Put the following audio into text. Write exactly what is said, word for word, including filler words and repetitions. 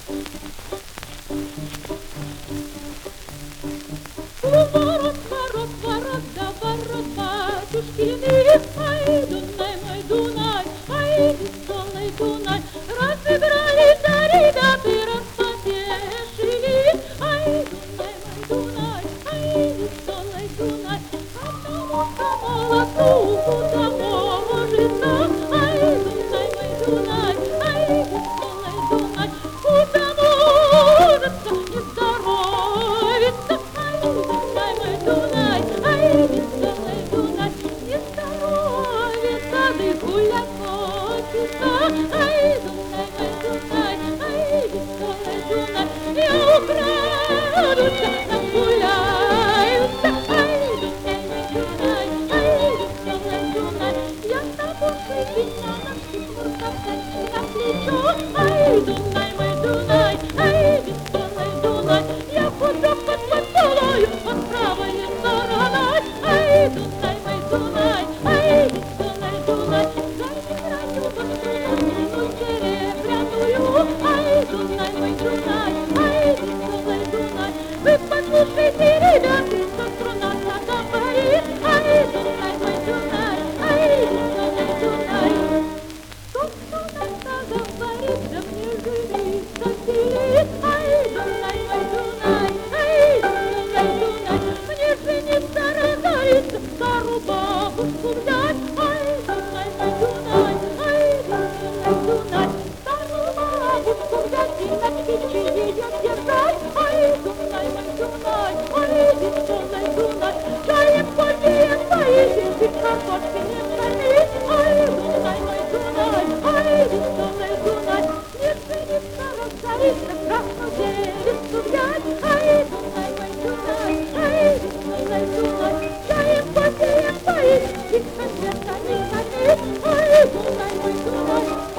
У ворот, ворот, ворот, да ворот, батюшкины, ай, Дунай, мой Дунай, ай, веселый Дунай, разыгрались да ребята и распотешили, ай, Дунай, мой Дунай, ай, веселый Дунай, одному-то молоку куда можется, ай, Дунай, мой Дунай, ай, веселый Дунай, куда можется не здоровится, ай, Дунай, мой Дунай, ай, веселый Дунай, не здоровится, да и гулять хочется, ай, Дунай, мой Дунай, ай, веселый Дунай, я украдуся, нагуляюся, ай, Дунай, мой Дунай, ай, веселый Дунай, я с тобой шипить на шкурках, на плечо, ай, Дунай, мой Дунай, ай, веселый Дунай, я худо поцелую от правой стороной, ай, Дунай, мой Дунай, ай, веселый Дунай, заиграю под струну серебряную, ай, Дунай, мой Дунай, ай, веселый Дунай, вы послушайте, ребята, что струна сада боит, ай, Дунай, мой Дунай, ай, веселый Дунай, что струна сада говорит, да мне живи, соседи, ай, Дунай, мой Дунай, ай, веселый Дунай, мне жениться разорится, стару бабушку взять, ай, Дунай, мой Дунай, ай, веселый Дунай, стару бабушку взять и на печи ее держать, ай, Дунай, мой Дунай, ай, веселый Дунай, чаем попьем, поедем, и картошки не солить, ай, Дунай, мой Дунай, ай, веселый Дунай, мне жениться разорится, красную девицу взять, ай, Дунай, мой Дунай, ай, веселый Дунай, чаем попьем, поедем, и конфетами солить, ай, Дунай, мой Дунай,